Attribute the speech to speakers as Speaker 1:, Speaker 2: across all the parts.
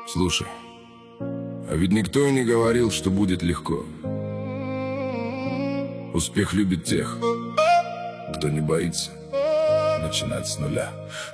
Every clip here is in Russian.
Speaker 1: Слушай, а ведь никто и не говорил, что будет легко. Успех любит тех, кто не боится начинать с нуля.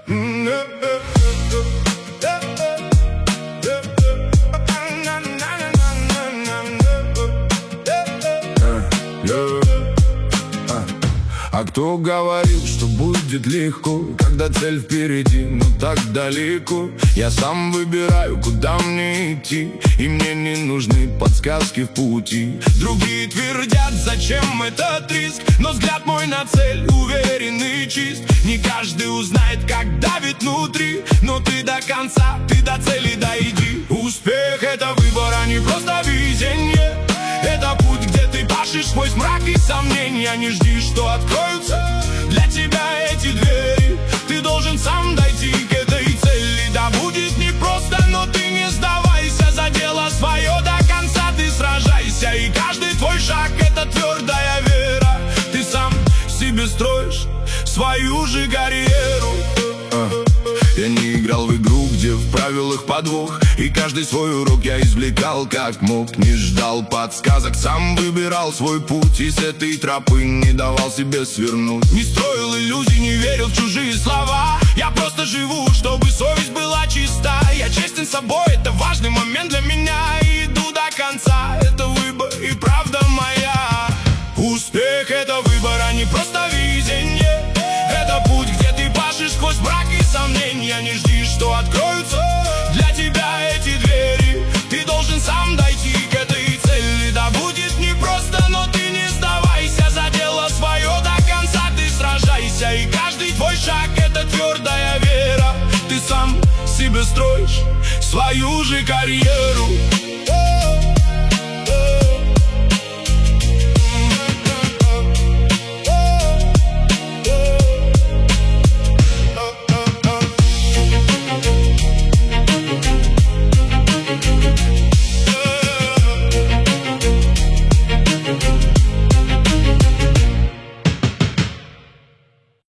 Speaker 1: А кто говорил, что будет легко, когда цель впереди, но так далеко? Я сам выбираю, куда мне идти, и мне не нужны подсказки в пути. Другие твердят, зачем этот риск, но взгляд мой на цель уверен и чист. Не каждый узнает, как давит внутри, но ты до конца, ты до цели дойди. Успех — это выбор, а не просто везение. Это путь, где ты пашешь сквозь мрак и сомнения. Не жди, что откроются для тебя эти двери. Ты должен сам дойти к этой цели. Да будет непросто, но ты не сдавайся. За дело свое до конца ты сражайся. И каждый твой шаг — это твердая вера. Ты сам себе строишь свою же карьеру. Я не играл в игру, где в правилах подвох, и каждый свой урок я извлекал как мог. Не ждал подсказок, сам выбирал свой путь, и с этой тропы не давал себе свернуть. Не строил иллюзий, не верил в чужие слова. Я просто живу, чтобы совесть была чиста. Я честен с собой, это важный момент для меня. И иду до конца, это выбор и правда моя. Успех — это выбор, а не просто везение. Это путь, где ты пашешь сквозь мрак и сомнения. Не жди, что откроются для тебя эти двери. Ты должен сам дойти к этой цели. Да будет непросто, но ты не сдавайся. За дело свое до конца ты сражайся. И каждый твой шаг — это твердая вера. Ты сам себе строишь свою же карьеру.